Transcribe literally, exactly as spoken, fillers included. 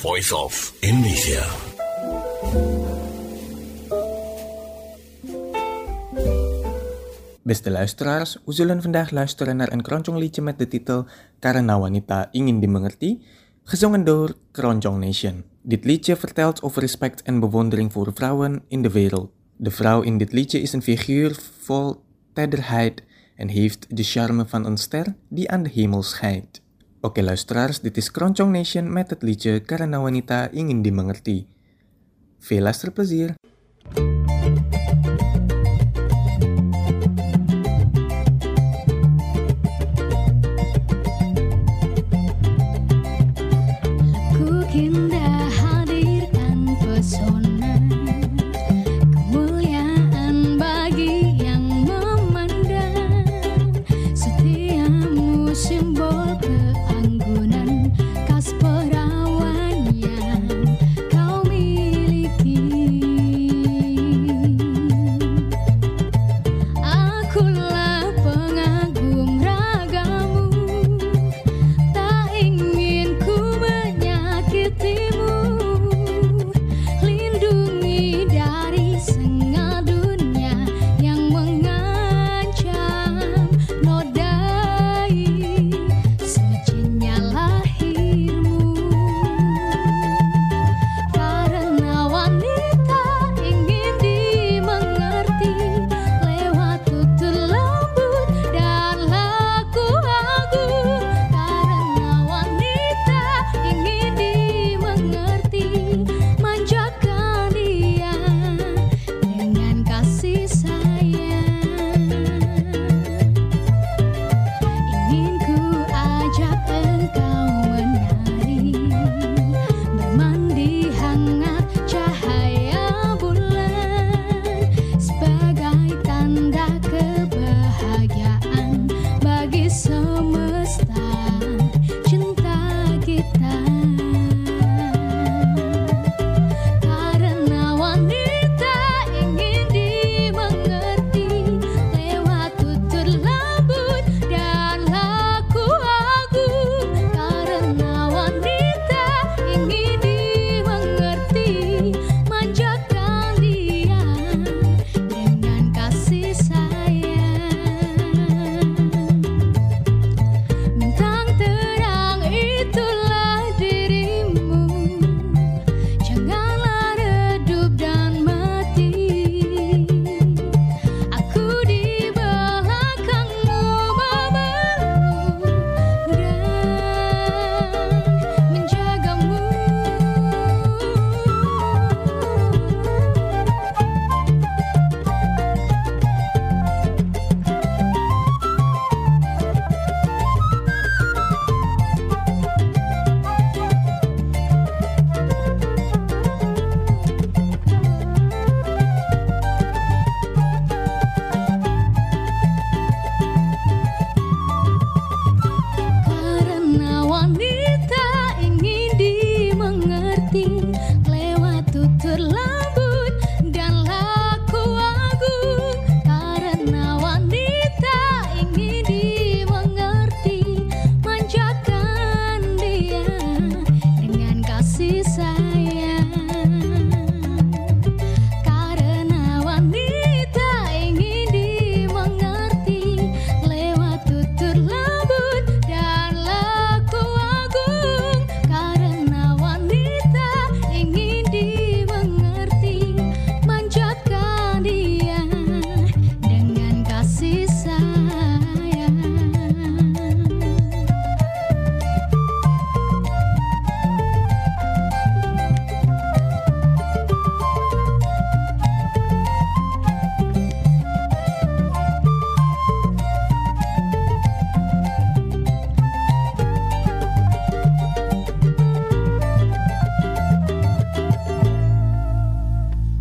Voice of Indonesia. Beste luisteraars, we zullen vandaag luisteren naar een keroncong met de titel Karena Wanita Ingin Dimengerti, gezongen door Keroncong Nation. Dit liedje vertelt over respect en bewondering voor vrouwen in de wereld. De vrouw in dit liedje is een figuur vol tederheid en heeft de charme van een ster die aan de hemel schijnt. Oké luisteraars, dit is Keroncong Nation met het liedje Karena Wanita Ingin Dimengerti. Veel luisterplezier!